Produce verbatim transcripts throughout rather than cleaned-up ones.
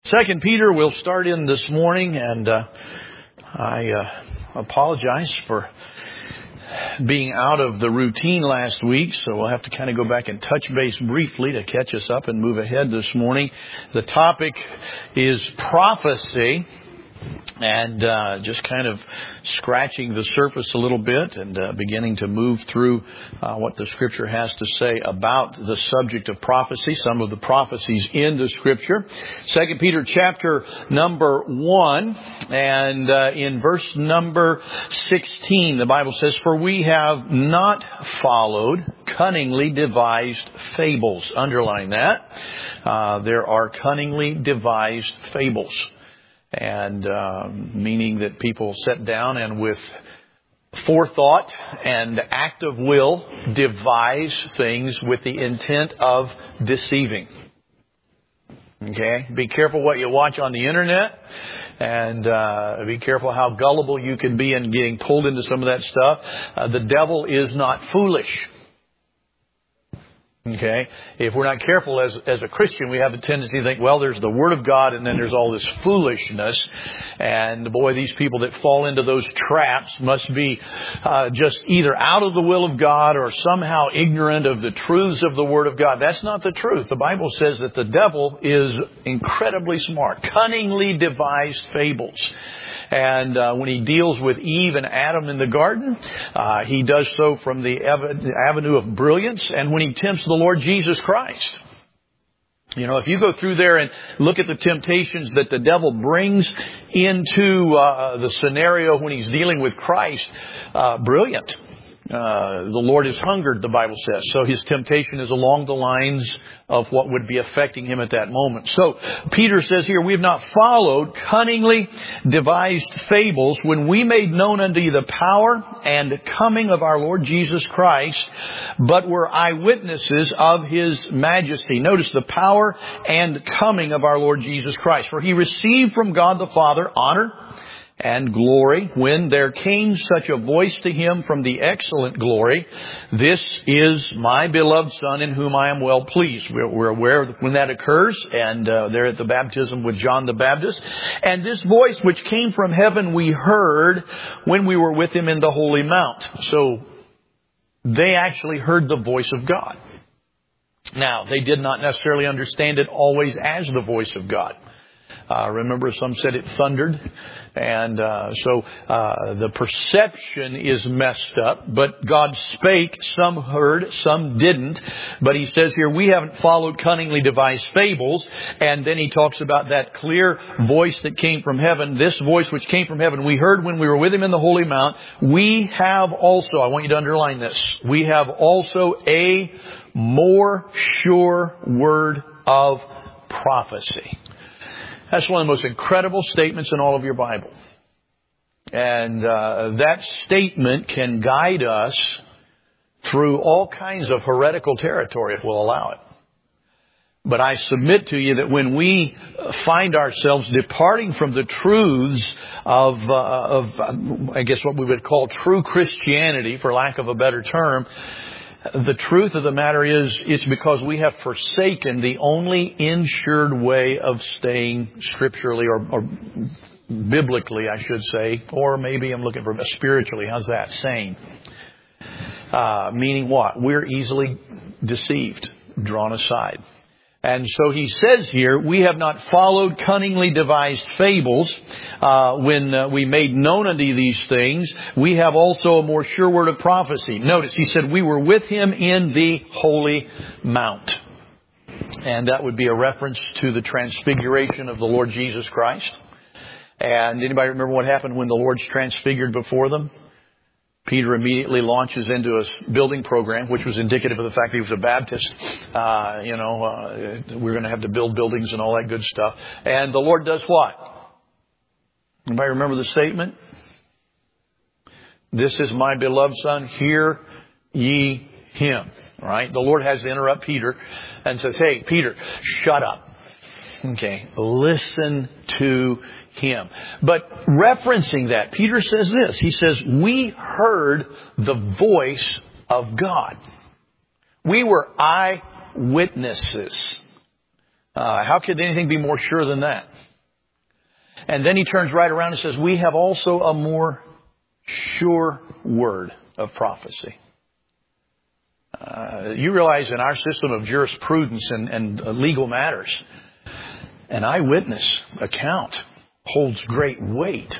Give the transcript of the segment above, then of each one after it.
Second Peter, we'll start in this morning, and uh, I uh, apologize for being out of the routine last week, so we'll have to kind of go back and touch base briefly to catch us up and move ahead this morning. The topic is prophecy, and uh, just kind of scratching the surface a little bit and uh, beginning to move through uh, what the Scripture has to say about the subject of prophecy, some of the prophecies in the Scripture. Second Peter chapter number one, and uh, in verse number sixteen, the Bible says, "For we have not followed cunningly devised fables." Underline that. Uh, there are cunningly devised fables. And uh, meaning that people sit down and with forethought and act of will devise things with the intent of deceiving. Okay? Be careful what you watch on the internet, and uh, be careful how gullible you can be in getting pulled into some of that stuff. Uh, the devil is not foolish. Okay? If we're not careful as as a Christian, we have a tendency to think, well, there's the Word of God and then there's all this foolishness. And boy, these people that fall into those traps must be uh, just either out of the will of God or somehow ignorant of the truths of the Word of God. That's not the truth. The Bible says that the devil is incredibly smart, cunningly devised fables. And uh, when he deals with Eve and Adam in the garden, uh, he does so from the avenue of brilliance. And when he tempts the Lord Jesus Christ, you know, if you go through there and look at the temptations that the devil brings into uh, the scenario when he's dealing with Christ, uh, brilliant. Uh, the Lord is hungered, the Bible says. So his temptation is along the lines of what would be affecting him at that moment. So Peter says here, "We have not followed cunningly devised fables when we made known unto you the power and coming of our Lord Jesus Christ, but were eyewitnesses of His majesty." Notice the power and coming of our Lord Jesus Christ. "For He received from God the Father honor and glory when there came such a voice to Him from the excellent glory, 'This is my beloved Son in whom I am well pleased.'" We're, we're aware of when that occurs, and uh, they're at the baptism with John the Baptist. "And this voice which came from heaven we heard when we were with Him in the holy mount." So they actually heard the voice of God. Now, they did not necessarily understand it always as the voice of God. Uh, remember, some said it thundered, and uh, so uh, the perception is messed up. But God spake, some heard, some didn't. But He says here, we haven't followed cunningly devised fables. And then He talks about that clear voice that came from heaven. This voice which came from heaven, we heard when we were with Him in the holy mount. We have also, I want you to underline this, we have also a more sure word of prophecy. That's one of the most incredible statements in all of your Bible. And uh, that statement can guide us through all kinds of heretical territory if we'll allow it. But I submit to you that when we find ourselves departing from the truths of, uh, of I guess what we would call true Christianity, for lack of a better term, the truth of the matter is, it's because we have forsaken the only insured way of staying scripturally or, or biblically, I should say, or maybe I'm looking for spiritually. How's that? Sane. Uh, meaning what? We're easily deceived, drawn aside. And so he says here, we have not followed cunningly devised fables uh, when uh, we made known unto you these things. We have also a more sure word of prophecy. Notice, he said, we were with Him in the holy mount. And that would be a reference to the transfiguration of the Lord Jesus Christ. And anybody remember what happened when the Lord's transfigured before them? Peter immediately launches into a building program, which was indicative of the fact that he was a Baptist. Uh, you know, uh, we're going to have to build buildings and all that good stuff. And the Lord does what? Anybody remember the statement? "This is my beloved Son, hear ye Him." Right? The Lord has to interrupt Peter and says, "Hey, Peter, shut up. Okay, listen to Him." But referencing that, Peter says this. He says, we heard the voice of God. We were eyewitnesses Uh, how could anything be more sure than that? And then he turns right around and says, we have also a more sure word of prophecy. Uh, you realize in our system of jurisprudence and, and legal matters, an eyewitness account holds great weight.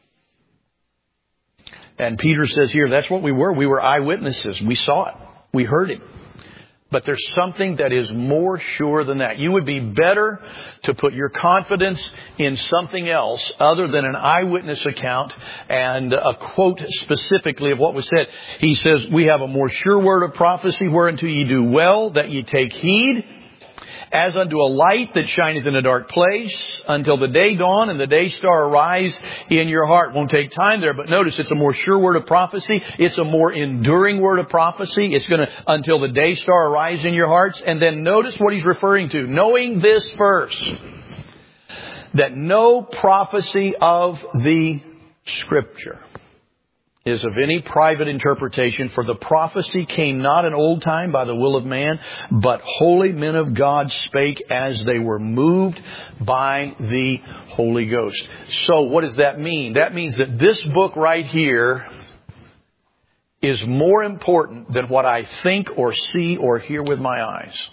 And Peter says here, that's what we were. We were eyewitnesses. We saw it. We heard it. But there's something that is more sure than that. You would be better to put your confidence in something else other than an eyewitness account and a quote specifically of what was said. He says, we have a more sure word of prophecy whereunto ye do well that ye take heed, as unto a light that shineth in a dark place, until the day dawn and the day star arise in your heart. Won't take time there, but notice it's a more sure word of prophecy. It's a more enduring word of prophecy. It's going to, until the day star arise in your hearts. And then notice what he's referring to. Knowing this first, that no prophecy of the Scripture is of any private interpretation, for the prophecy came not in old time by the will of man, but holy men of God spake as they were moved by the Holy Ghost. So what does that mean? That means that this book right here is more important than what I think or see or hear with my eyes.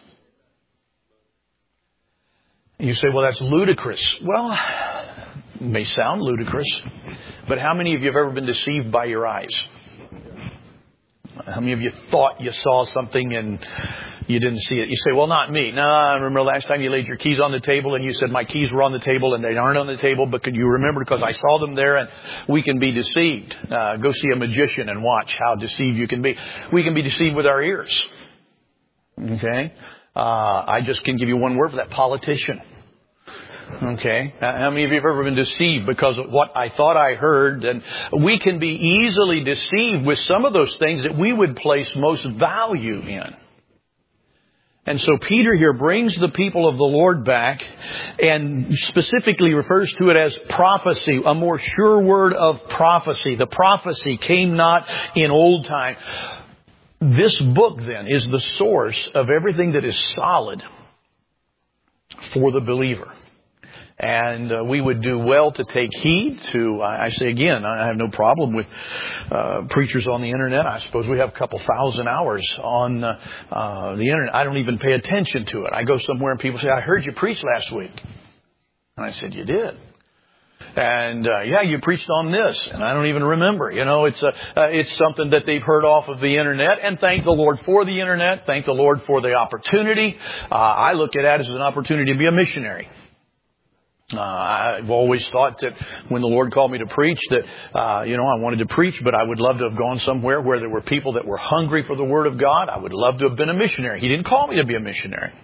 You say, well, that's ludicrous. Well, it may sound ludicrous, but how many of you have ever been deceived by your eyes? How many of you thought you saw something and you didn't see it? You say, well, not me. No, I remember last time you laid your keys on the table and you said, my keys were on the table and they aren't on the table, but could you remember because I saw them there? And we can be deceived. Uh, go see a magician and watch how deceived you can be. We can be deceived with our ears. Okay? Uh, I just can give you one word for that: politician. Okay. How many of you have ever been deceived because of what I thought I heard? And we can be easily deceived with some of those things that we would place most value in. And so Peter here brings the people of the Lord back and specifically refers to it as prophecy, a more sure word of prophecy. The prophecy came not in old time. This book then is the source of everything that is solid for the believer. And uh, we would do well to take heed to, I, I say again, I have no problem with uh, preachers on the Internet. I suppose we have a couple thousand hours on uh, uh, the Internet. I don't even pay attention to it. I go somewhere and people say, I heard you preach last week. And I said, you did? And uh, yeah, you preached on this, and I don't even remember. You know, it's a, uh, it's something that they've heard off of the Internet, and thank the Lord for the Internet. Thank the Lord for the opportunity. Uh, I look at that as an opportunity to be a missionary. Uh, I've always thought that when the Lord called me to preach that, uh, you know, I wanted to preach, but I would love to have gone somewhere where there were people that were hungry for the Word of God. I would love to have been a missionary. He didn't call me to be a missionary.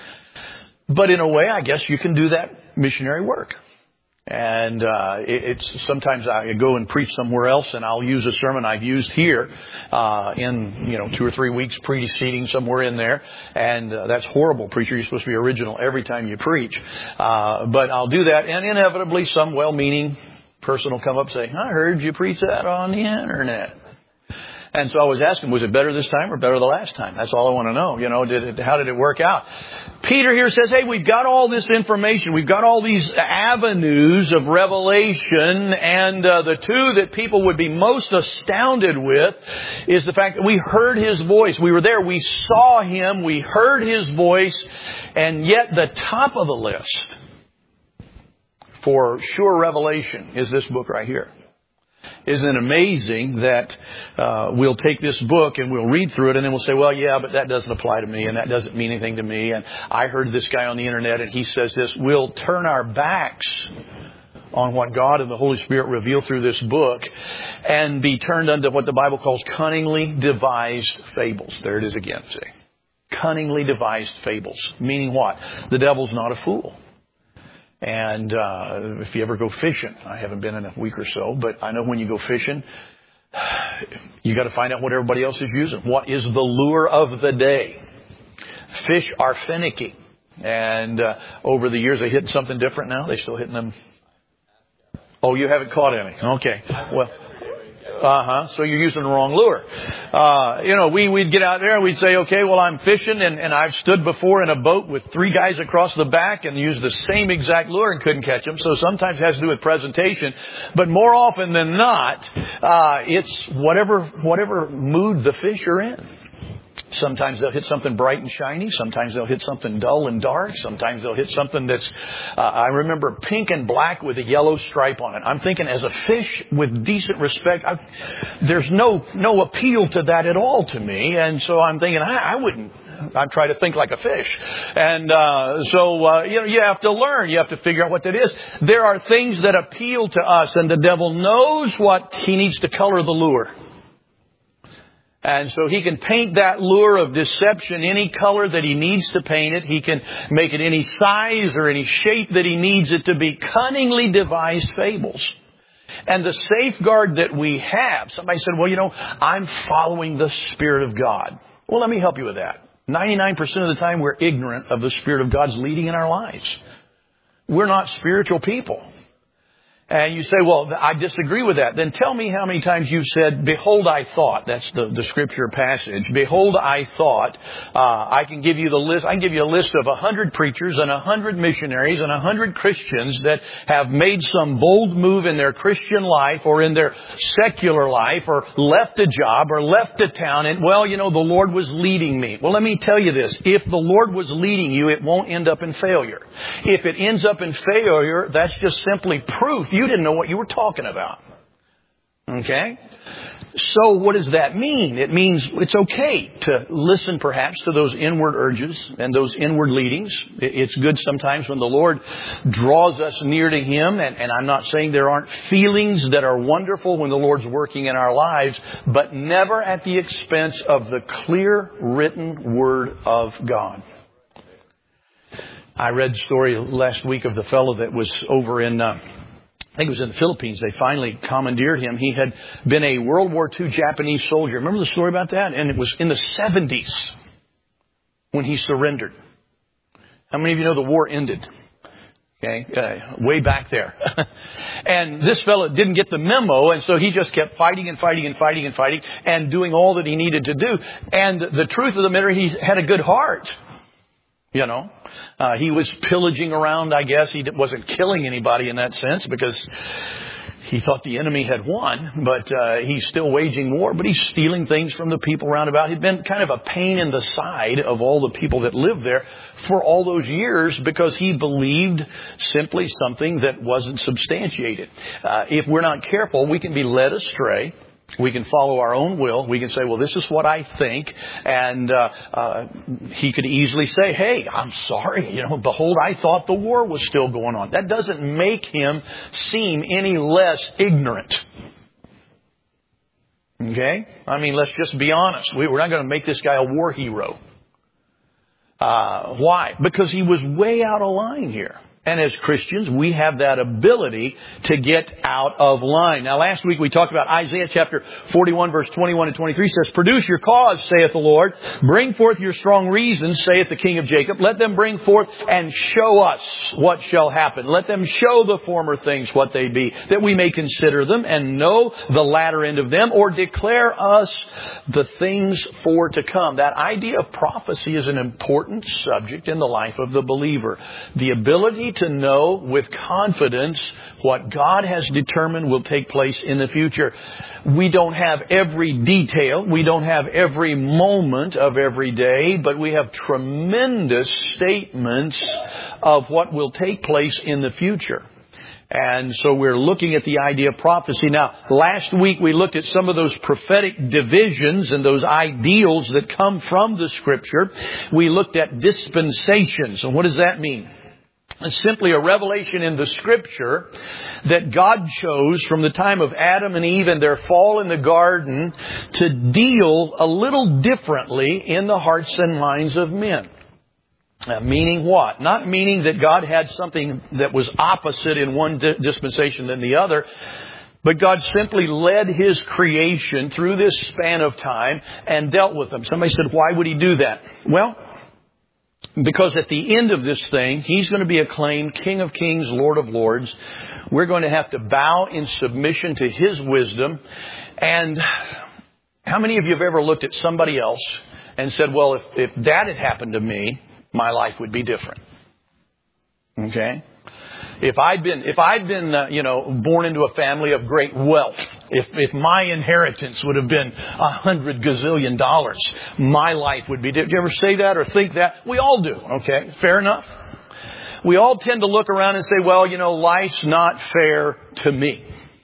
But in a way, I guess you can do that missionary work. And uh, it, it's sometimes I go and preach somewhere else, and I'll use a sermon I've used here uh, in you know two or three weeks preceding somewhere in there, and uh, that's horrible, preacher. You're supposed to be original every time you preach. Uh, but I'll do that, and inevitably some well-meaning person will come up and say, "I heard you preach that on the Internet." And so I was asking, was it better this time or better the last time? That's all I want to know. You know, did it, how did it work out? Peter here says, hey, we've got all this information. We've got all these avenues of revelation. And uh, the two that people would be most astounded with is the fact that we heard His voice. We were there. We saw Him. We heard His voice. And yet the top of the list for sure revelation is this book right here. Isn't it amazing that uh, we'll take this book and we'll read through it and then we'll say, well, yeah, but that doesn't apply to me and that doesn't mean anything to me. And I heard this guy on the Internet and he says this. We'll turn our backs on what God and the Holy Spirit reveal through this book and be turned unto what the Bible calls cunningly devised fables. There it is again, see. Cunningly devised fables. Meaning what? The devil's not a fool. And uh if you ever go fishing, I haven't been in a week or so, but I know when you go fishing, you got to find out what everybody else is using. What is the lure of the day? Fish are finicky. And uh over the years, they hitting something different now? They still hitting them? Oh, you haven't caught any. Okay. Well, Uh-huh. So you're using the wrong lure. Uh, you know, we, we'd get out there and we'd say, okay, well, I'm fishing and, and I've stood before in a boat with three guys across the back and used the same exact lure and couldn't catch them. So sometimes it has to do with presentation. But more often than not, uh, it's whatever, whatever mood the fish are in. Sometimes they'll hit something bright and shiny. Sometimes they'll hit something dull and dark. Sometimes they'll hit something that's, uh, I remember pink and black with a yellow stripe on it. I'm thinking as a fish with decent respect, I, there's no, no appeal to that at all to me. And so I'm thinking, I, I wouldn't, I'm trying to think like a fish. And, uh, so, uh, you know, you have to learn. You have to figure out what that is. There are things that appeal to us and the devil knows what he needs to color the lure. And so he can paint that lure of deception any color that he needs to paint it. He can make it any size or any shape that he needs it to be. Cunningly devised fables. And the safeguard that we have, somebody said, well, you know, I'm following the Spirit of God. Well, let me help you with that. ninety-nine percent of the time we're ignorant of the Spirit of God's leading in our lives. We're not spiritual people. And you say, well, I disagree with that. Then tell me how many times you've said, behold, I thought. That's the, the scripture passage. Behold, I thought. Uh, I can give you the list. I can give you a list of a hundred preachers and a hundred missionaries and a hundred Christians that have made some bold move in their Christian life or in their secular life or left a job or left a town. And, well, you know, the Lord was leading me. Well, let me tell you this. If the Lord was leading you, it won't end up in failure. If it ends up in failure, that's just simply proof you didn't know what you were talking about. Okay? So what does that mean? It means it's okay to listen perhaps to those inward urges and those inward leadings. It's good sometimes when the Lord draws us near to Him. And, and I'm not saying there aren't feelings that are wonderful when the Lord's working in our lives, but never at the expense of the clear written Word of God. I read a story last week of the fellow that was over in... Uh, I think it was in the Philippines. They finally commandeered him. He had been a World War Two Japanese soldier. Remember the story about that? And it was in the seventies when he surrendered. How many of you know the war ended? Okay, uh, way back there. And this fellow didn't get the memo, and so he just kept fighting and fighting and fighting and fighting and doing all that he needed to do. And the truth of the matter, he had a good heart. You know, uh, he was pillaging around, I guess. He wasn't killing anybody in that sense because he thought the enemy had won. But uh, he's still waging war. But he's stealing things from the people around about. He'd been kind of a pain in the side of all the people that lived there for all those years because he believed simply something that wasn't substantiated. Uh, if we're not careful, we can be led astray. We can follow our own will. We can say, well, this is what I think. And uh, uh, he could easily say, hey, I'm sorry. You know, behold, I thought the war was still going on. That doesn't make him seem any less ignorant. Okay? I mean, let's just be honest. We, we're not going to make this guy a war hero. Uh, why? Because he was way out of line here. And as Christians, we have that ability to get out of line. Now, last week we talked about Isaiah chapter forty-one, verse twenty-one and twenty-three says, produce your cause, saith the Lord. Bring forth your strong reasons, saith the King of Jacob. Let them bring forth and show us what shall happen. Let them show the former things what they be, that we may consider them and know the latter end of them, or declare us the things for to come. That idea of prophecy is an important subject in the life of the believer. The ability to know with confidence what God has determined will take place in the future. We don't have every detail. We don't have every moment of every day, but we have tremendous statements of what will take place in the future. And so we're looking at the idea of prophecy. Now, last week we looked at some of those prophetic divisions and those ideals that come from the Scripture. We looked at dispensations. And what does that mean? It's simply a revelation in the Scripture that God chose from the time of Adam and Eve and their fall in the garden to deal a little differently in the hearts and minds of men. Uh, meaning what? Not meaning that God had something that was opposite in one di- dispensation than the other, but God simply led His creation through this span of time and dealt with them. Somebody said, why would He do that? Well, Because at the end of this thing, He's going to be acclaimed King of Kings, Lord of Lords. We're going to have to bow in submission to His wisdom. And how many of you have ever looked at somebody else and said, well, if, if that had happened to me, my life would be different? Okay? If I'd been, if I'd been, uh, you know, born into a family of great wealth, if, if my inheritance would have been a hundred gazillion dollars, my life would be different. Did you ever say that or think that? We all do. Okay. Fair enough. We all tend to look around and say, well, you know, life's not fair to me.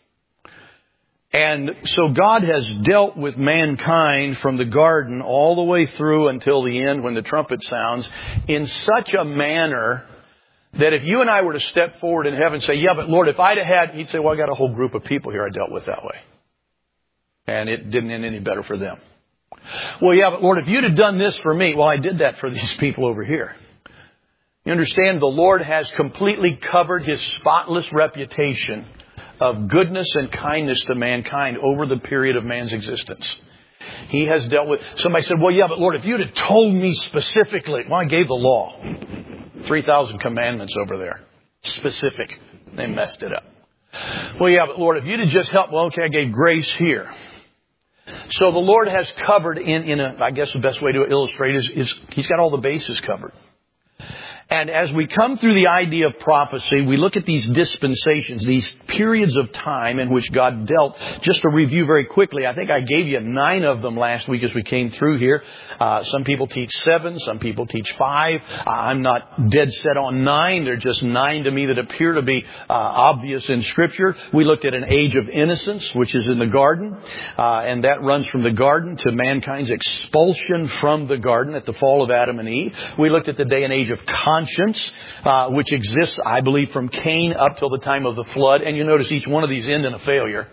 And so God has dealt with mankind from the garden all the way through until the end when the trumpet sounds in such a manner that if you and I were to step forward in heaven and say, yeah, but Lord, if I'd have had, He'd say, well, I got a whole group of people here I dealt with that way. And it didn't end any better for them. Well, yeah, but Lord, if you'd have done this for me, well, I did that for these people over here. You understand, the Lord has completely covered His spotless reputation of goodness and kindness to mankind over the period of man's existence. He has dealt with, somebody said, well, yeah, but Lord, if you'd have told me specifically, well, I gave the law. three thousand commandments over there. Specific. They messed it up. Well, yeah, but Lord, if you'd have just helped, well, okay, I gave grace here. So the Lord has covered in, in a, I guess the best way to illustrate is, is He's got all the bases covered. And as we come through the idea of prophecy, we look at these dispensations, these periods of time in which God dealt. Just to review very quickly, I think I gave you nine of them last week as we came through here. Uh, some people teach seven, some people teach five. Uh, I'm not dead set on nine. They're just nine to me that appear to be uh, obvious in Scripture. We looked at an age of innocence, which is in the garden, uh, and that runs from the garden to mankind's expulsion from the garden at the fall of Adam and Eve. We looked at the day and age of conscience, uh, which exists, I believe, from Cain up till the time of the flood. And you notice each one of these end in a failure.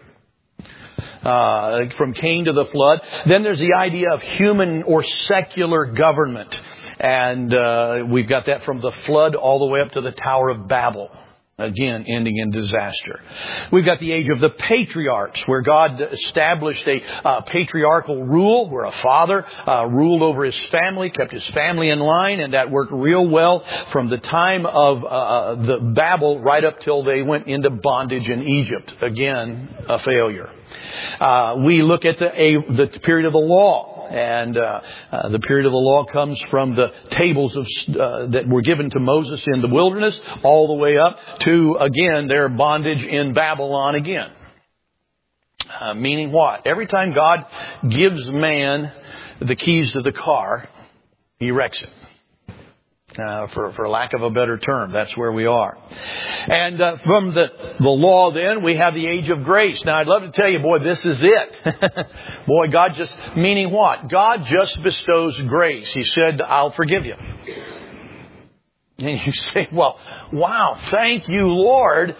Uh, from Cain to the flood. Then there's the idea of human or secular government. And uh, we've got that from the flood all the way up to the Tower of Babel. Again, ending in disaster. We've got the age of the patriarchs, where God established a uh, patriarchal rule, where a father uh, ruled over his family, kept his family in line, and that worked real well from the time of uh, the Babel right up till they went into bondage in Egypt. Again, a failure. Uh, we look at the, a, the period of the law. And uh, uh, the period of the law comes from the tables of uh, that were given to Moses in the wilderness all the way up to, again, their bondage in Babylon again. Uh, meaning what? Every time God gives man the keys to the car, He wrecks it. Uh, for, for lack of a better term, that's where we are. And uh, from the, the law then, we have the age of grace. Now, I'd love to tell you, boy, this is it. Boy, God just, meaning what? God just bestows grace. He said, I'll forgive you. And you say, well, wow, thank you, Lord.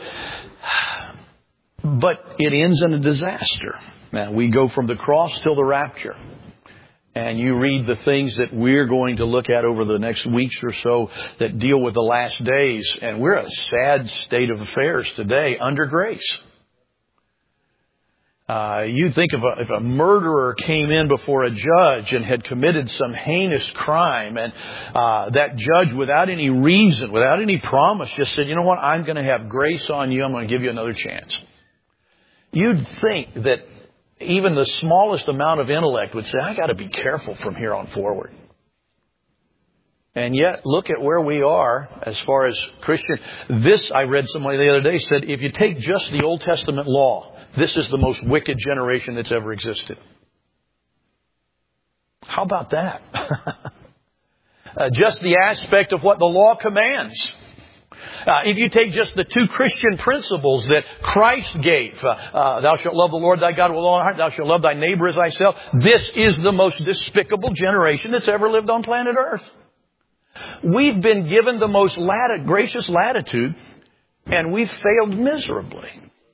But it ends in a disaster. Now, we go from the cross till the rapture. And you read the things that we're going to look at over the next weeks or so that deal with the last days. And we're a sad state of affairs today under grace. Uh, you'd think if a, if a murderer came in before a judge and had committed some heinous crime, and uh, that judge, without any reason, without any promise, just said, you know what, I'm going to have grace on you. I'm going to give you another chance. You'd think that even the smallest amount of intellect would say, I got to be careful from here on forward. And yet, look at where we are as far as Christian. This, I read somebody the other day said, if you take just the Old Testament law, this is the most wicked generation that's ever existed. How about that? uh, just the aspect of what the law commands. Uh, if you take just the two Christian principles that Christ gave, uh, uh, thou shalt love the Lord thy God with all thy heart, thou shalt love thy neighbor as thyself, this is the most despicable generation that's ever lived on planet Earth. We've been given the most lat- gracious latitude, and we've failed miserably.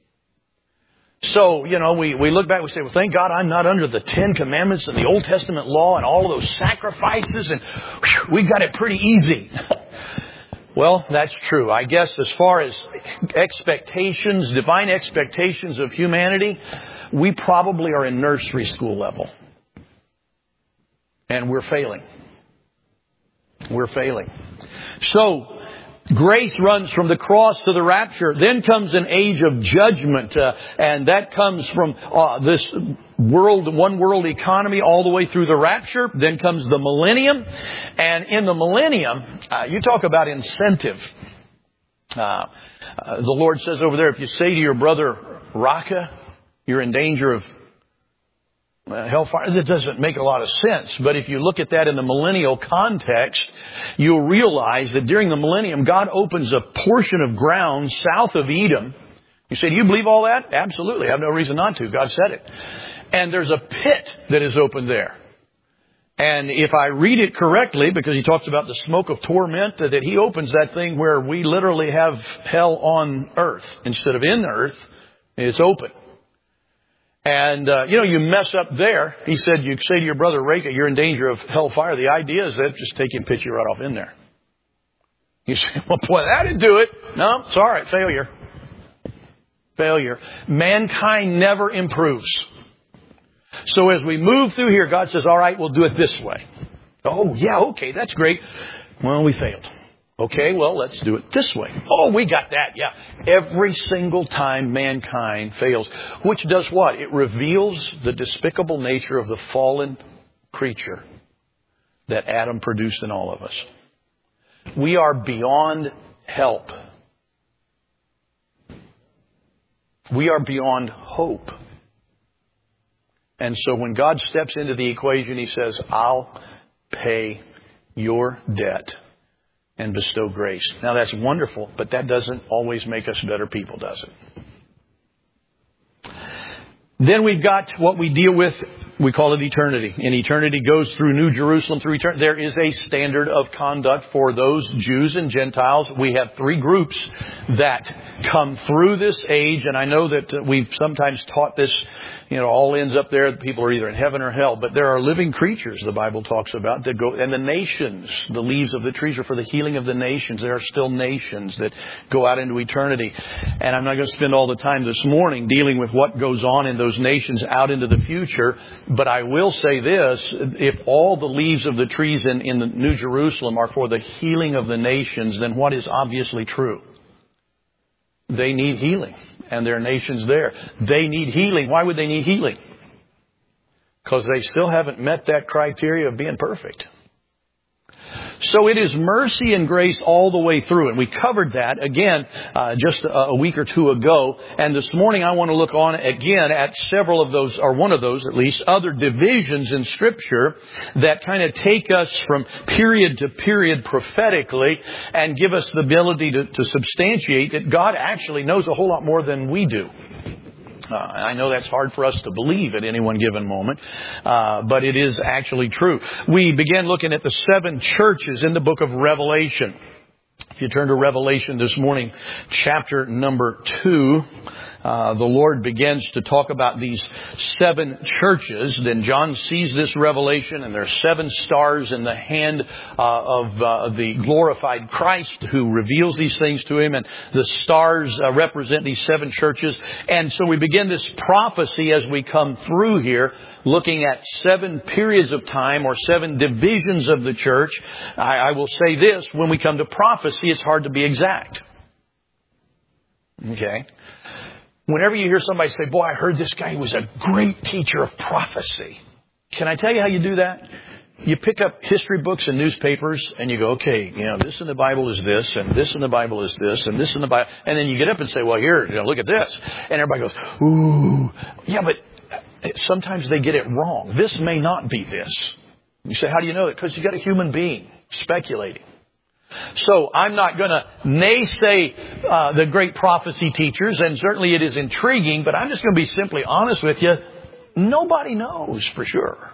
So, you know, we, we look back, we say, well, thank God I'm not under the Ten Commandments and the Old Testament law and all of those sacrifices, and whew, we've got it pretty easy. Well, that's true. I guess as far as expectations, divine expectations of humanity, we probably are in nursery school level. And we're failing. We're failing. So, grace runs from the cross to the rapture. Then comes an age of judgment. Uh, and that comes from uh, this world, one world economy all the way through the rapture. Then comes the millennium. And in the millennium, uh, you talk about incentive. Uh, uh, the Lord says over there, if you say to your brother, Raka, you're in danger of Uh, hellfire. That doesn't make a lot of sense. But if you look at that in the millennial context, you'll realize that during the millennium, God opens a portion of ground south of Edom. You say, do you believe all that? Absolutely. I have no reason not to. God said it. And there's a pit that is opened there. And if I read it correctly, because he talks about the smoke of torment, that he opens that thing where we literally have hell on earth. Instead of in earth, it's open. And, uh, you know, you mess up there. He said, you say to your brother, Raka, you're in danger of hellfire. The idea is that just take you and pitch you right off in there. You say, well, boy, that'd do it. No, it's all right. Failure. Failure. Mankind never improves. So as we move through here, God says, all right, we'll do it this way. Oh, yeah, okay, that's great. Well, we failed. Okay, well, let's do it this way. Oh, we got that, yeah. Every single time mankind fails, which does what? It reveals the despicable nature of the fallen creature that Adam produced in all of us. We are beyond help. We are beyond hope. And so when God steps into the equation, He says, I'll pay your debt and bestow grace. Now that's wonderful, but that doesn't always make us better people, does it? Then we've got what we deal with, we call it eternity. And eternity goes through New Jerusalem, through eternity. There is a standard of conduct for those Jews and Gentiles. We have three groups that come through this age. And I know that we've sometimes taught this, you know, all ends up there. People are either in heaven or hell. But there are living creatures, the Bible talks about, that go, and the nations, the leaves of the trees are for the healing of the nations. There are still nations that go out into eternity. And I'm not going to spend all the time this morning dealing with what goes on in those nations out into the future. But I will say this, if all the leaves of the trees in, in the New Jerusalem are for the healing of the nations, then what is obviously true? They need healing. And there are nations there. They need healing. Why would they need healing? Because they still haven't met that criteria of being perfect. So it is mercy and grace all the way through. And we covered that again uh, just a, a week or two ago. And this morning I want to look on again at several of those, or one of those at least, other divisions in Scripture that kind of take us from period to period prophetically and give us the ability to, to substantiate that God actually knows a whole lot more than we do. Uh, I know that's hard for us to believe at any one given moment, uh, but it is actually true. We began looking at the seven churches in the book of Revelation. If you turn to Revelation this morning, chapter number two, uh, the Lord begins to talk about these seven churches. Then John sees this revelation, and there are seven stars in the hand uh, of uh, the glorified Christ who reveals these things to him. And the stars uh, represent these seven churches. And so we begin this prophecy as we come through here, looking at seven periods of time or seven divisions of the church. I, I will say this, when we come to prophecy, it's hard to be exact. Okay? Whenever you hear somebody say, boy, I heard this guy was a great teacher of prophecy. Can I tell you how you do that? You pick up history books and newspapers and you go, okay, you know, this in the Bible is this, and this in the Bible is this, and this in the Bible. And then you get up and say, well, here, you know, look at this. And everybody goes, ooh, yeah, but sometimes they get it wrong. This may not be this. You say, how do you know that? Because you got a human being speculating. So I'm not going to naysay uh, the great prophecy teachers, and certainly it is intriguing, but I'm just going to be simply honest with you. Nobody knows for sure.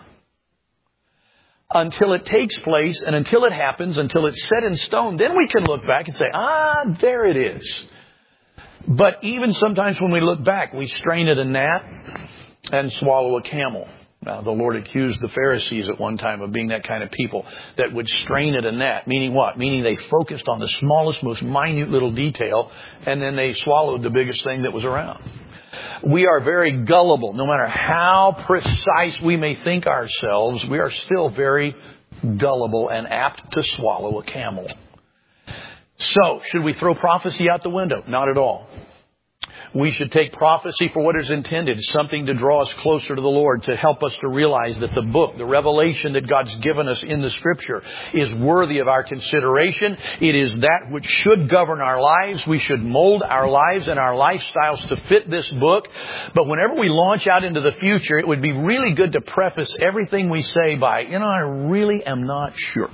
Until it takes place and until it happens, until it's set in stone, then we can look back and say, ah, there it is. But even sometimes when we look back, we strain at a gnat and swallow a camel. Now, the Lord accused the Pharisees at one time of being that kind of people that would strain at a gnat. Meaning what? Meaning they focused on the smallest, most minute little detail, and then they swallowed the biggest thing that was around. We are very gullible. No matter how precise we may think ourselves, we are still very gullible and apt to swallow a camel. So, should we throw prophecy out the window? Not at all. We should take prophecy for what it is intended, something to draw us closer to the Lord, to help us to realize that the book, the revelation that God's given us in the Scripture is worthy of our consideration. It is that which should govern our lives. We should mold our lives and our lifestyles to fit this book. But whenever we launch out into the future, it would be really good to preface everything we say by, you know, I really am not sure.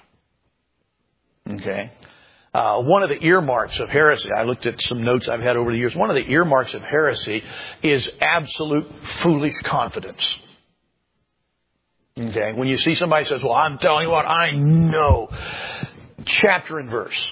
Okay? Uh, one of the earmarks of heresy, I looked at some notes I've had over the years, one of the earmarks of heresy is absolute foolish confidence. Okay? When you see somebody says, well, I'm telling you what, I know chapter and verse.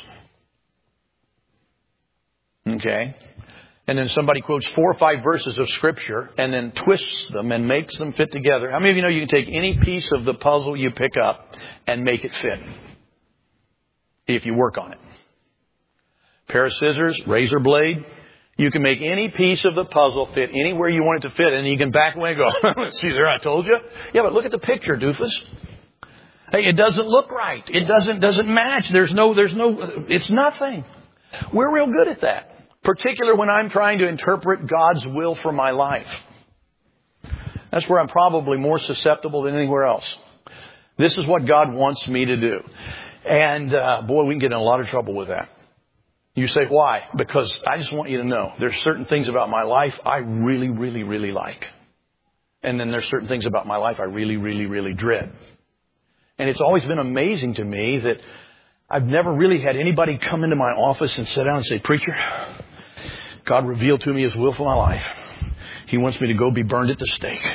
Okay? And then somebody quotes four or five verses of Scripture and then twists them and makes them fit together. How many of you know you can take any piece of the puzzle you pick up and make it fit? If you work on it. Pair of scissors, razor blade. You can make any piece of the puzzle fit anywhere you want it to fit. And you can back away and go, see there, I told you. Yeah, but look at the picture, doofus. Hey, it doesn't look right. It doesn't, doesn't match. There's no, there's no, it's nothing. We're real good at that. Particularly when I'm trying to interpret God's will for my life. That's where I'm probably more susceptible than anywhere else. This is what God wants me to do. And, uh, boy, we can get in a lot of trouble with that. You say, why? Because I just want you to know there's certain things about my life I really, really, really like. And then there's certain things about my life I really, really, really dread. And it's always been amazing to me that I've never really had anybody come into my office and sit down and say, preacher, God revealed to me His will for my life. He wants me to go be burned at the stake.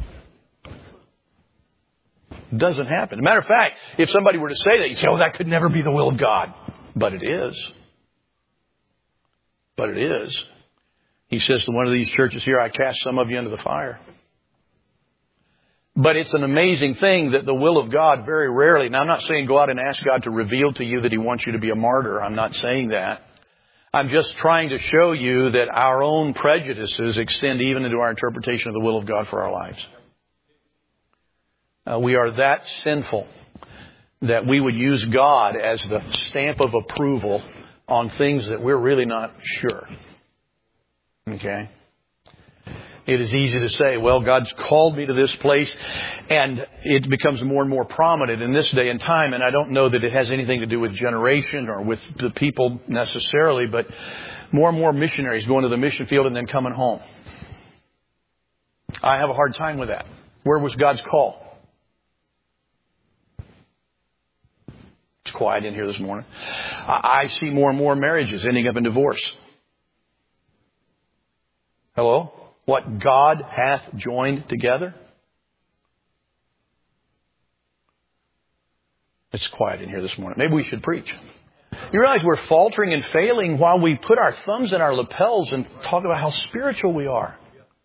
It doesn't happen. As a matter of fact, if somebody were to say that, you say, oh, that could never be the will of God. But it is. But it is. He says to one of these churches here, I cast some of you into the fire. But it's an amazing thing that the will of God very rarely, now I'm not saying go out and ask God to reveal to you that He wants you to be a martyr. I'm not saying that. I'm just trying to show you that our own prejudices extend even into our interpretation of the will of God for our lives. Uh, we are that sinful that we would use God as the stamp of approval on things that we're really not sure. Okay? It is easy to say, well, God's called me to this place, and it becomes more and more prominent in this day and time, and I don't know that it has anything to do with generation or with the people necessarily, but more and more missionaries going to the mission field and then coming home. I have a hard time with that. Where was God's call? It's quiet in here this morning. I see more and more marriages ending up in divorce. Hello? What God hath joined together? It's quiet in here this morning. Maybe we should preach. You realize we're faltering and failing while we put our thumbs in our lapels and talk about how spiritual we are.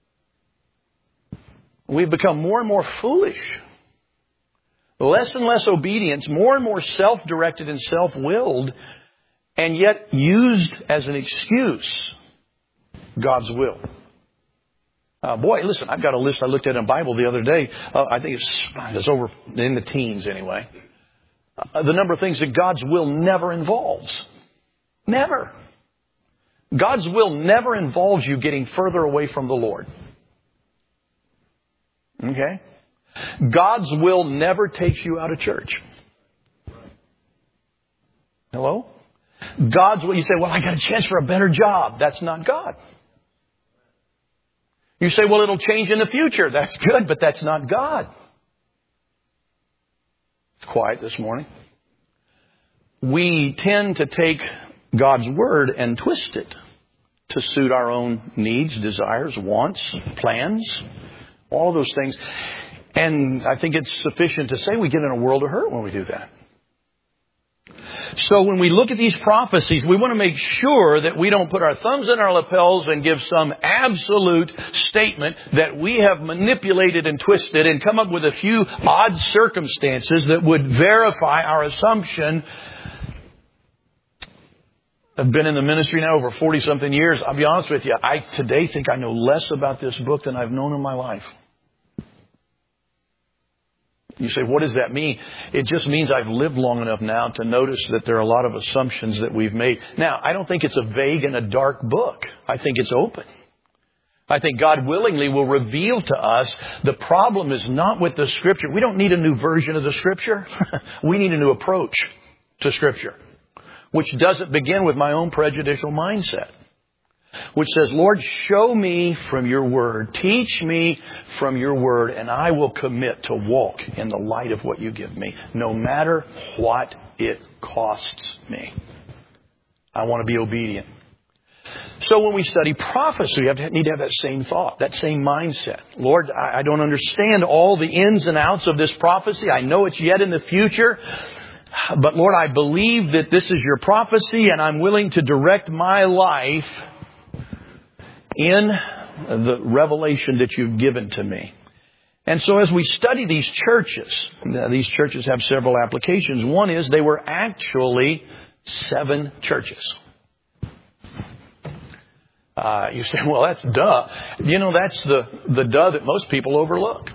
We've become more and more foolish. Less and less obedience, more and more self-directed and self-willed, and yet used as an excuse God's will. Uh, boy, listen, I've got a list I looked at in the Bible the other day. Uh, I think it's, it's over in the teens anyway. Uh, the number of things that God's will never involves. Never. God's will never involves you getting further away from the Lord. Okay? God's will never takes you out of church. Hello? God's will, you say, well, I got a chance for a better job. That's not God. You say, well, it'll change in the future. That's good, but that's not God. It's quiet this morning. We tend to take God's word and twist it to suit our own needs, desires, wants, plans, all of those things. And I think it's sufficient to say we get in a world of hurt when we do that. So when we look at these prophecies, we want to make sure that we don't put our thumbs in our lapels and give some absolute statement that we have manipulated and twisted and come up with a few odd circumstances that would verify our assumption. I've been in the ministry now over forty-something years. I'll be honest with you, I today think I know less about this book than I've known in my life. You say, what does that mean? It just means I've lived long enough now to notice that there are a lot of assumptions that we've made. Now, I don't think it's a vague and a dark book. I think it's open. I think God willingly will reveal to us. The problem is not with the Scripture. We don't need a new version of the Scripture. We need a new approach to Scripture, which doesn't begin with my own prejudicial mindset, which says, Lord, show me from your word. Teach me from your word, and I will commit to walk in the light of what you give me, no matter what it costs me. I want to be obedient. So when we study prophecy, we have to, need to have that same thought, that same mindset. Lord, I, I don't understand all the ins and outs of this prophecy. I know it's yet in the future. But Lord, I believe that this is your prophecy, and I'm willing to direct my life in the revelation that you've given to me. And so as we study these churches, these churches have several applications. One is they were actually seven churches. Uh, you say, well, that's duh. You know, that's the, the duh that most people overlook.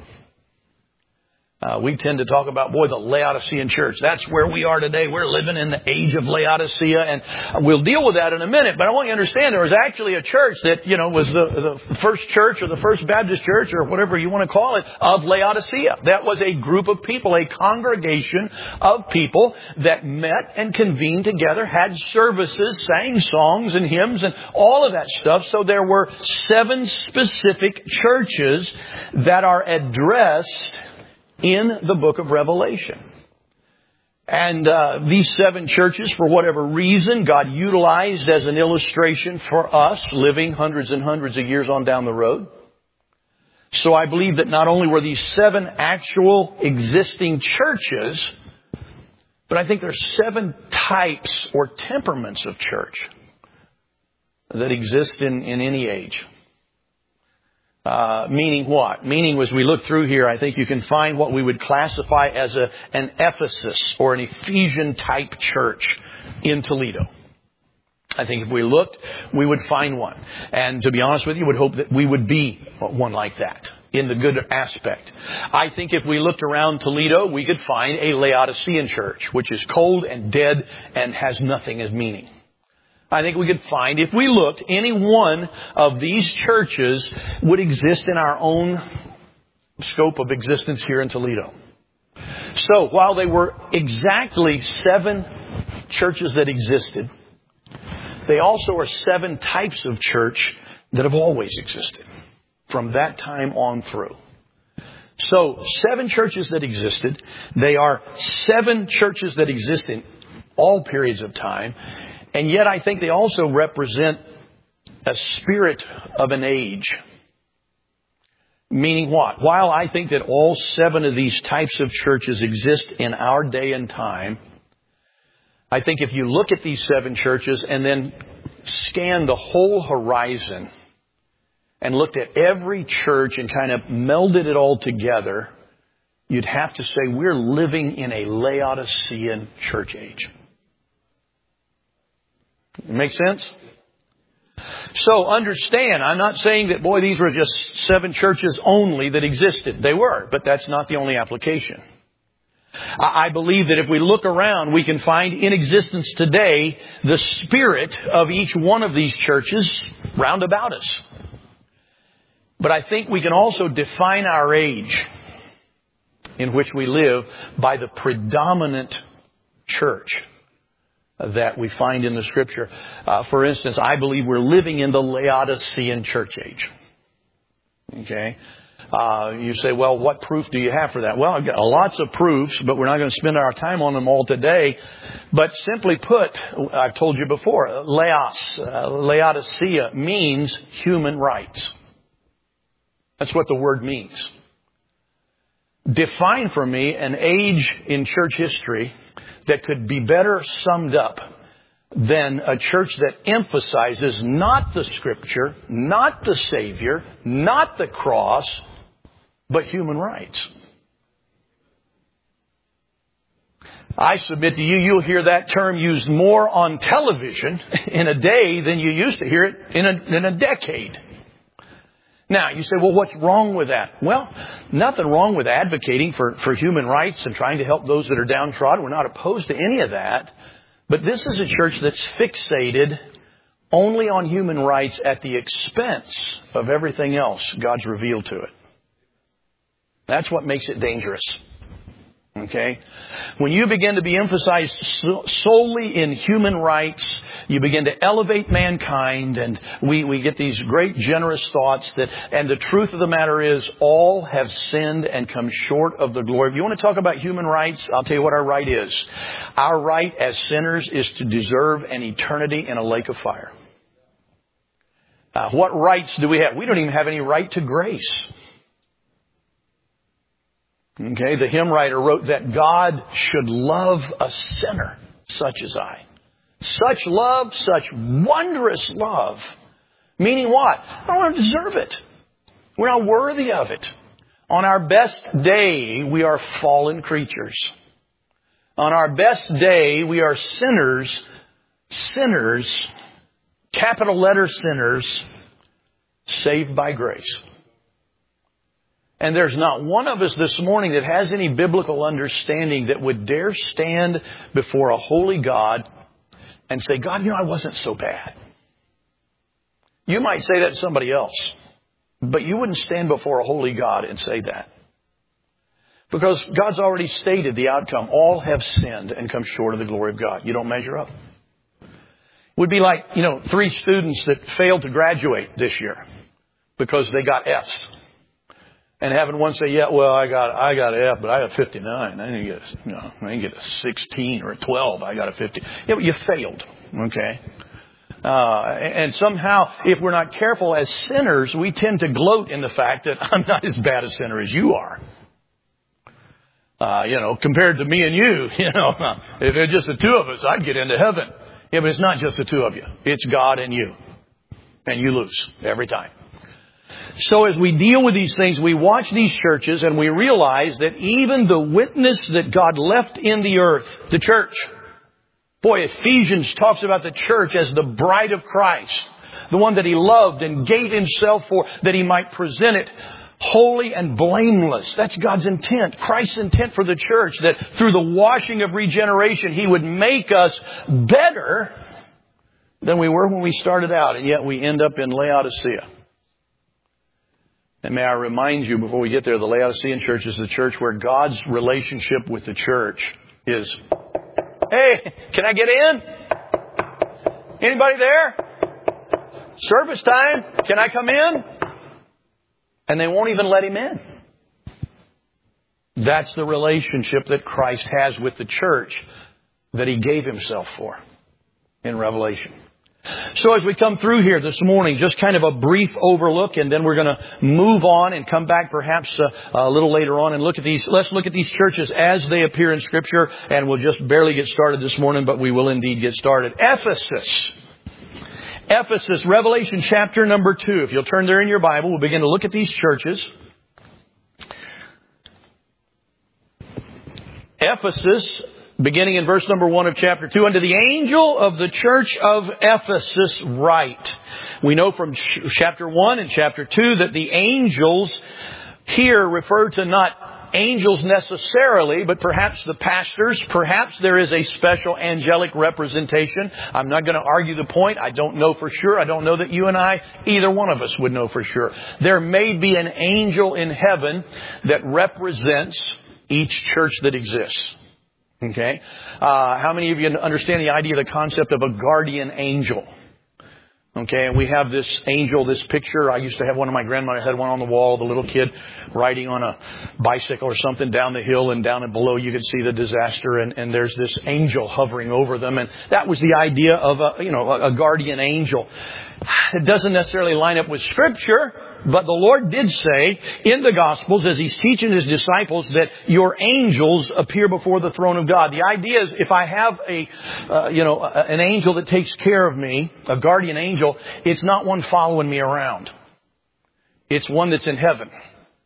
Uh, we tend to talk about, boy, the Laodicean church. That's where we are today. We're living in the age of Laodicea, and we'll deal with that in a minute. But I want you to understand there was actually a church that, you know, was the, the first church or the first Baptist church or whatever you want to call it of Laodicea. That was a group of people, a congregation of people that met and convened together, had services, sang songs and hymns and all of that stuff. So there were seven specific churches that are addressed in the book of Revelation. And uh, these seven churches, for whatever reason, God utilized as an illustration for us living hundreds and hundreds of years on down the road. So I believe that not only were these seven actual existing churches, but I think there's seven types or temperaments of church that exist in, in any age. Uh, meaning what? Meaning as we look through here, I think you can find what we would classify as a, an Ephesus or an Ephesian type church in Toledo. I think if we looked, we would find one. And to be honest with you, would hope that we would be one like that in the good aspect. I think if we looked around Toledo, we could find a Laodicean church, which is cold and dead and has nothing as meaning. I think we could find, if we looked, any one of these churches would exist in our own scope of existence here in Toledo. So while they were exactly seven churches that existed, they also are seven types of church that have always existed from that time on through. So seven churches that existed, they are seven churches that exist in all periods of time. And yet I think they also represent a spirit of an age. Meaning what? While I think that all seven of these types of churches exist in our day and time, I think if you look at these seven churches and then scan the whole horizon and looked at every church and kind of melded it all together, you'd have to say we're living in a Laodicean church age. Make sense? So understand, I'm not saying that, boy, these were just seven churches only that existed. They were, but that's not the only application. I believe that if we look around, we can find in existence today the spirit of each one of these churches round about us. But I think we can also define our age in which we live by the predominant church that we find in the Scripture. Uh, for instance, I believe we're living in the Laodicean church age. Okay? Uh, you say, well, what proof do you have for that? Well, I've got lots of proofs, but we're not going to spend our time on them all today. But simply put, I've told you before, Laos, uh, Laodicea means human rights. That's what the word means. Define for me an age in church history that could be better summed up than a church that emphasizes not the Scripture, not the Savior, not the cross, but human rights. I submit to you, you'll hear that term used more on television in a day than you used to hear it in a, in a decade. Now, you say, well, what's wrong with that? Well, nothing wrong with advocating for, for human rights and trying to help those that are downtrodden. We're not opposed to any of that. But this is a church that's fixated only on human rights at the expense of everything else God's revealed to it. That's what makes it dangerous. Okay? When you begin to be emphasized solely in human rights, you begin to elevate mankind, and we, we get these great generous thoughts that, and the truth of the matter is, all have sinned and come short of the glory. If you want to talk about human rights, I'll tell you what our right is. Our right as sinners is to deserve an eternity in a lake of fire. Uh, what rights do we have? We don't even have any right to grace. Okay, the hymn writer wrote that God should love a sinner such as I. Such love, such wondrous love. Meaning what? I don't deserve it. We're not worthy of it. On our best day, we are fallen creatures. On our best day, we are sinners, sinners, capital letter sinners, saved by grace. And there's not one of us this morning that has any biblical understanding that would dare stand before a holy God and say, God, you know, I wasn't so bad. You might say that to somebody else, but you wouldn't stand before a holy God and say that. Because God's already stated the outcome. All have sinned and come short of the glory of God. You don't measure up. It would be like, you know, three students that failed to graduate this year because they got F's. And having one say, yeah, well, I got I got an F, but I got fifty-nine. I didn't get a, you know, I didn't get a sixteen or a twelve. I got a fifty. Yeah, but you failed. Okay. Uh, and somehow, if we're not careful as sinners, we tend to gloat in the fact that I'm not as bad a sinner as you are. Uh, you know, compared to me and you, you know, if it's just the two of us, I'd get into heaven. Yeah, but it's not just the two of you. It's God and you. And you lose every time. So as we deal with these things, we watch these churches and we realize that even the witness that God left in the earth, the church. Boy, Ephesians talks about the church as the bride of Christ. The one that He loved and gave Himself for, that He might present it holy and blameless. That's God's intent. Christ's intent for the church, that through the washing of regeneration, He would make us better than we were when we started out. And yet we end up in Laodicea. And may I remind you before we get there, the Laodicean church is the church where God's relationship with the church is, hey, can I get in? Anybody there? Service time. Can I come in? And they won't even let him in. That's the relationship that Christ has with the church that He gave Himself for in Revelation. So as we come through here this morning, just kind of a brief overlook, and then we're going to move on and come back perhaps a, a little later on and look at these. Let's look at these churches as they appear in Scripture, and we'll just barely get started this morning, but we will indeed get started. Ephesus. Ephesus, Revelation chapter number two. If you'll turn there in your Bible, we'll begin to look at these churches. Ephesus, beginning in verse number one of chapter two, unto the angel of the church of Ephesus write. We know from chapter one and chapter two that the angels here refer to not angels necessarily, but perhaps the pastors. Perhaps there is a special angelic representation. I'm not going to argue the point. I don't know for sure. I don't know that you and I, either one of us, would know for sure. There may be an angel in heaven that represents each church that exists. Okay? Uh, how many of you understand the idea, the concept of a guardian angel? Okay, and we have this angel, this picture. I used to have one of my grandmother had one on the wall, the little kid riding on a bicycle or something down the hill, and down and below you could see the disaster, and, and there's this angel hovering over them. And that was the idea of a, you know, a guardian angel. It doesn't necessarily line up with Scripture, but the Lord did say in the Gospels, as He's teaching His disciples, that your angels appear before the throne of God. The idea is if I have a, uh, you know, an angel that takes care of me, a guardian angel, it's not one following me around. It's one that's in heaven.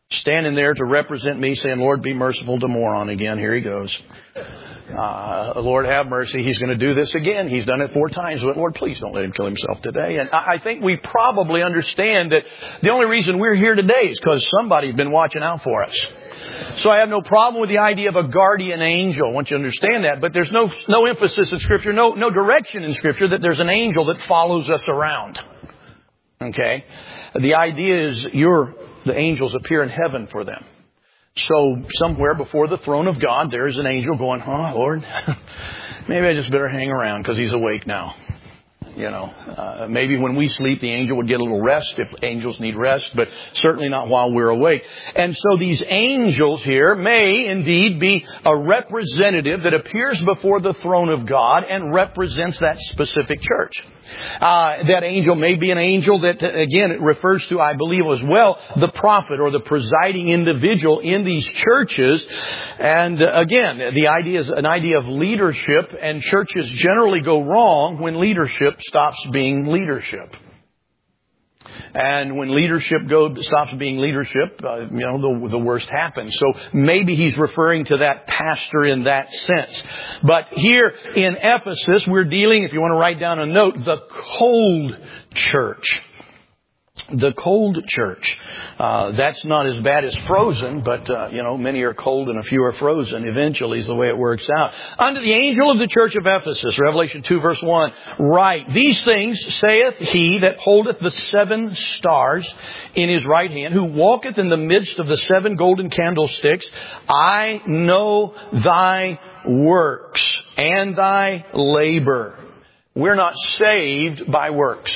standing there to represent me saying, Lord, be merciful to moron again. Here he goes. Uh, Lord, have mercy. He's going to do this again. He's done it four times. But Lord, please don't let him kill himself today. And I think we probably understand that the only reason we're here today is because somebody's been watching out for us. So I have no problem with the idea of a guardian angel. I want you to understand that. But there's no no emphasis in Scripture, no no direction in Scripture that there's an angel that follows us around. Okay? The idea is you're, the angels appear in heaven for them. So somewhere before the throne of God, there's an angel going, oh, Lord, maybe I just better hang around because he's awake now. You know, uh, maybe when we sleep, the angel would get a little rest if angels need rest, but certainly not while we're awake. And so these angels here may indeed be a representative that appears before the throne of God and represents that specific church. Uh, that angel may be an angel that, again, it refers to, I believe as well, the prophet or the presiding individual in these churches. And uh, again, the idea is an idea of leadership, and churches generally go wrong when leadership stops being leadership. And when leadership goes, stops being leadership, uh, you know, the, the worst happens. So maybe he's referring to that pastor in that sense. But here in Ephesus, we're dealing, if you want to write down a note, the cold church. The cold church. Uh, that's not as bad as frozen, but, uh, you know, many are cold and a few are frozen. Eventually is the way it works out. Unto the angel of the church of Ephesus, Revelation two verse one, write, these things saith he that holdeth the seven stars in his right hand, who walketh in the midst of the seven golden candlesticks. I know thy works and thy labor. We're not saved by works.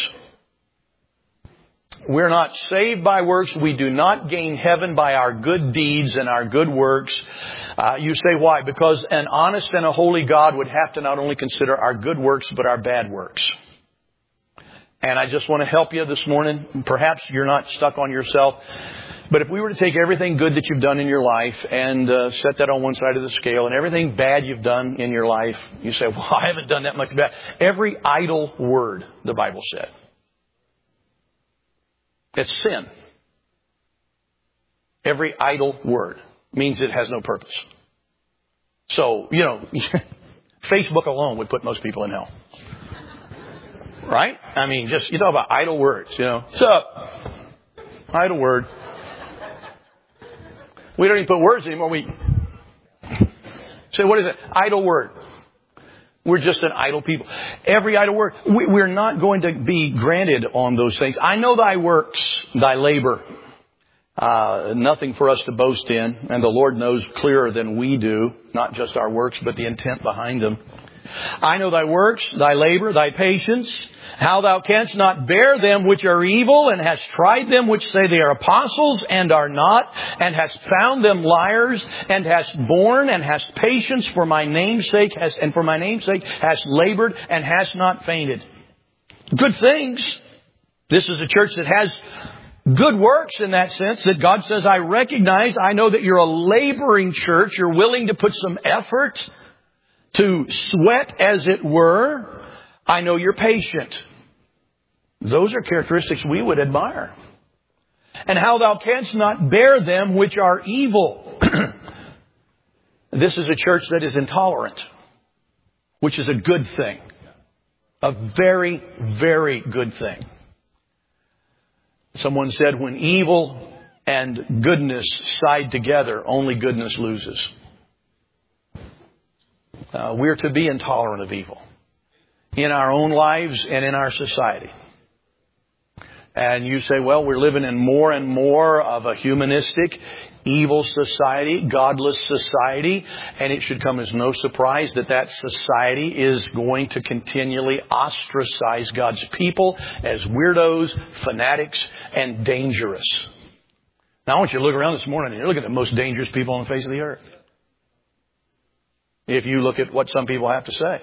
We're not saved by works. We do not gain heaven by our good deeds and our good works. Uh, you say why? Because an honest and a holy God would have to not only consider our good works, but our bad works. And I just want to help you this morning. Perhaps you're not stuck on yourself. But if we were to take everything good that you've done in your life and uh, set that on one side of the scale, and everything bad you've done in your life, you say, well, I haven't done that much bad. Every idle word, the Bible said. It's sin. Every idle word means it has no purpose. So, you know, Facebook alone would put most people in hell. Right? I mean, just, you talk about idle words, you know. What's up? Idle word. We don't even put words anymore. We say, what is it? Idle word. We're just an idle people. Every idle word. We, we're not going to be granted on those things. I know thy works, thy labor. Uh, nothing for us to boast in. And the Lord knows clearer than we do. Not just our works, but the intent behind them. I know thy works, thy labor, thy patience. How thou canst not bear them which are evil, and hast tried them which say they are apostles and are not, and hast found them liars, and hast borne and hast patience for my name's sake, hast, and for my name's sake hast labored and hast not fainted. Good things. This is a church that has good works in that sense, that God says, I recognize, I know that you're a laboring church. You're willing to put some effort, to sweat as it were. I know you're patient. Those are characteristics we would admire. And how thou canst not bear them which are evil. This is a church that is intolerant, which is a good thing. A very, very good thing. Someone said, when evil and goodness side together, only goodness loses. Uh, we're to be intolerant of evil in our own lives and in our society. And you say, well, we're living in more and more of a humanistic, evil society, godless society, and it should come as no surprise that that society is going to continually ostracize God's people as weirdos, fanatics, and dangerous. Now, I want you to look around this morning and you're looking at the most dangerous people on the face of the earth. If you look at what some people have to say.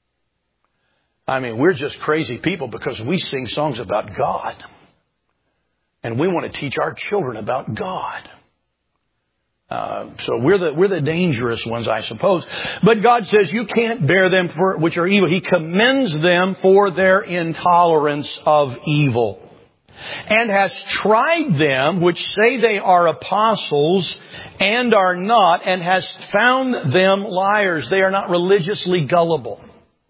I mean, we're just crazy people because we sing songs about God. And we want to teach our children about God. Uh, so we're the, we're the dangerous ones, I suppose. But God says you can't bear them for which are evil. He commends them for their intolerance of evil. and hast tried them which say they are apostles and are not, and hast found them liars. They are not religiously gullible.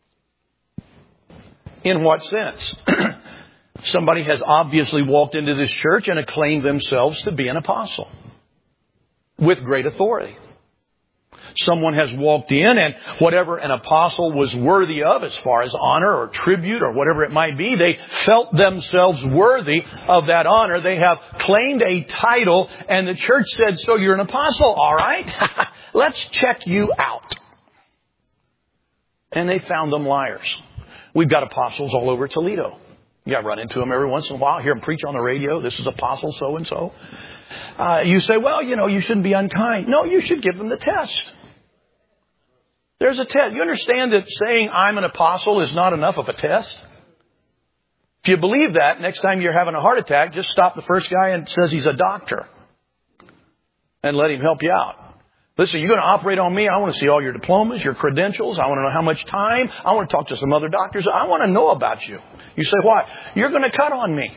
In what sense? Somebody has obviously walked into this church and acclaimed themselves to be an apostle with great authority. Someone has walked in, and whatever an apostle was worthy of as far as honor or tribute or whatever it might be, they felt themselves worthy of that honor. They have claimed a title, and the church said, so you're an apostle, all right? Let's check you out. And they found them liars. We've got apostles all over Toledo. You got to run into them every once in a while. Hear them preach on the radio. This is apostle so-and-so. Uh, you say, well, you know, you shouldn't be unkind. No, you should give them the test. There's a test. You understand that saying I'm an apostle is not enough of a test? If you believe that, next time you're having a heart attack, just stop the first guy and says he's a doctor. And let him help you out. Listen, you're going to operate on me. I want to see all your diplomas, your credentials. I want to know how much time. I want to talk to some other doctors. I want to know about you. You say, why? You're going to cut on me.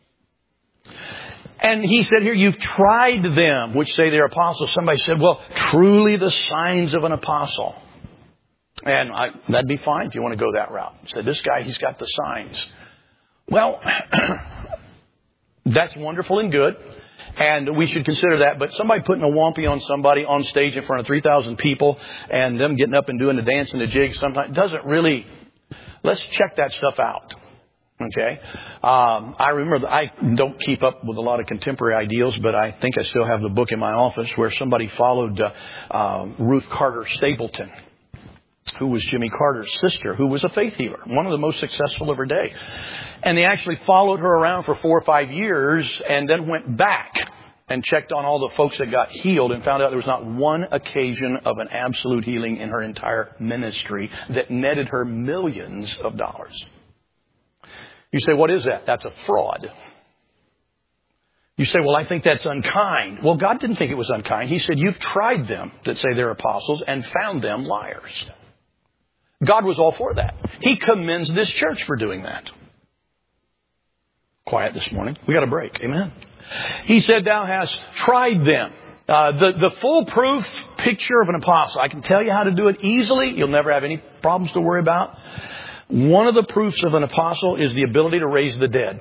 And he said here, you've tried them, which say they're apostles. Somebody said, well, truly the signs of an apostle. And I, that'd be fine if you want to go that route. He said, this guy, he's got the signs. Well, that's wonderful and good. And we should consider that. But somebody putting a wampy on somebody on stage in front of three thousand people and them getting up and doing the dance and the jig sometimes doesn't really... Let's check that stuff out. Okay? Um, I remember, I don't keep up with a lot of contemporary ideals, but I think I still have the book in my office where somebody followed uh, uh, Ruth Carter Stapleton, who was Jimmy Carter's sister, who was a faith healer, one of the most successful of her day. And they actually followed her around for four or five years and then went back and checked on all the folks that got healed and found out there was not one occasion of an absolute healing in her entire ministry that netted her millions of dollars. You say, what is that? That's a fraud. You say, well, I think that's unkind. Well, God didn't think it was unkind. He said, you've tried them that say they're apostles and found them liars. God was all for that. He commends this church for doing that. Quiet this morning. We got a break. Amen. He said, thou hast tried them. Uh, the, the foolproof picture of an apostle. I can tell you how to do it easily. You'll never have any problems to worry about. One of the proofs of an apostle is the ability to raise the dead.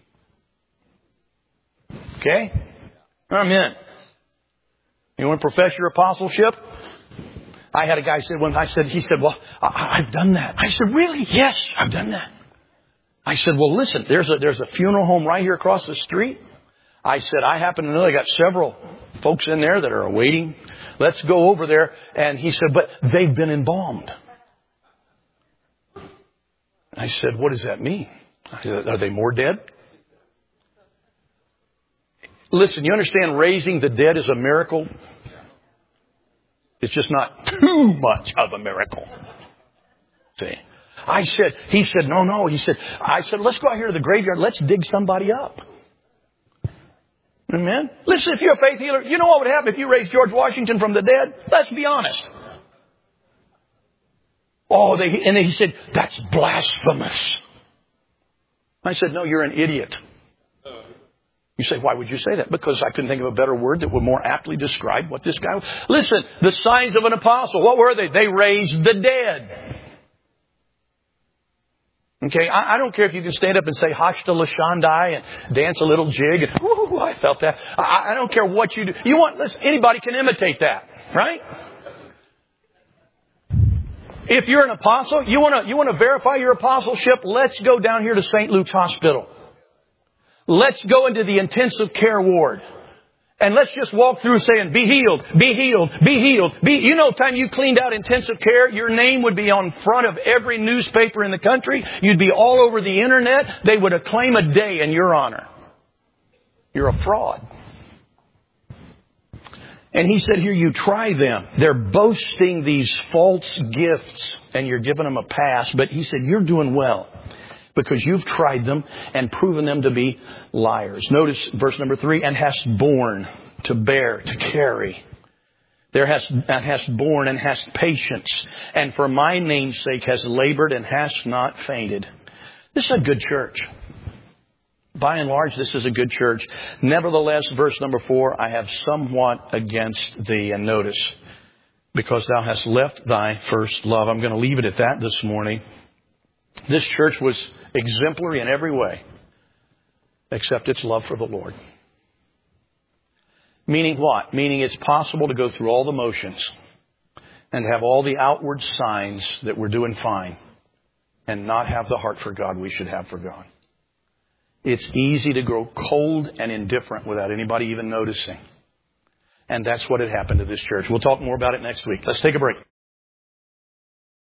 Okay? Amen. You want to profess your apostleship? I had a guy said when I said, he said, well, I, I've done that. I said, really? Yes, I've done that. I said, well, listen, there's a, there's a funeral home right here across the street. I said, I happen to know they got several folks in there that are awaiting. Let's go over there. And he said, but they've been embalmed. I said, what does that mean? I said, are they more dead? Listen, you understand raising the dead is a miracle? It's just not too much of a miracle. See? I said, he said, no, no. He said, I said, let's go out here to the graveyard. Let's dig somebody up. Amen. Listen, if you're a faith healer, you know what would happen if you raised George Washington from the dead? Let's be honest. Oh, they, and he said, that's blasphemous. I said, no, you're an idiot. You say, why would you say that? Because I couldn't think of a better word that would more aptly describe what this guy was. Listen, the signs of an apostle, what were they? They raised the dead. Okay, I, I don't care if you can stand up and say Hashta Lashandai and dance a little jig. And, ooh, I felt that. I, I don't care what you do. You want, listen, anybody can imitate that, right? If you're an apostle, you want to you want to verify your apostleship, let's go down here to Saint Luke's Hospital. Let's go into the intensive care ward. And let's just walk through saying, be healed, be healed, be healed. Be, you know, time you cleaned out intensive care, your name would be on front of every newspaper in the country. You'd be all over the internet. They would acclaim a day in your honor. You're a fraud. And he said here, you try them. They're boasting these false gifts and you're giving them a pass. But he said, you're doing well because you've tried them and proven them to be liars. Notice verse number three, and hast borne, to bear, to carry. There hast, and hast borne and hast patience. And for my name's sake has labored and hast not fainted. This is a good church. By and large, this is a good church. Nevertheless, verse number four, I have somewhat against thee. And notice, because thou hast left thy first love. I'm going to leave it at that this morning. This church was exemplary in every way, except its love for the Lord. Meaning what? Meaning it's possible to go through all the motions and have all the outward signs that we're doing fine and not have the heart for God we should have for God. It's easy to grow cold and indifferent without anybody even noticing. And that's what had happened to this church. We'll talk more about it next week. Let's take a break.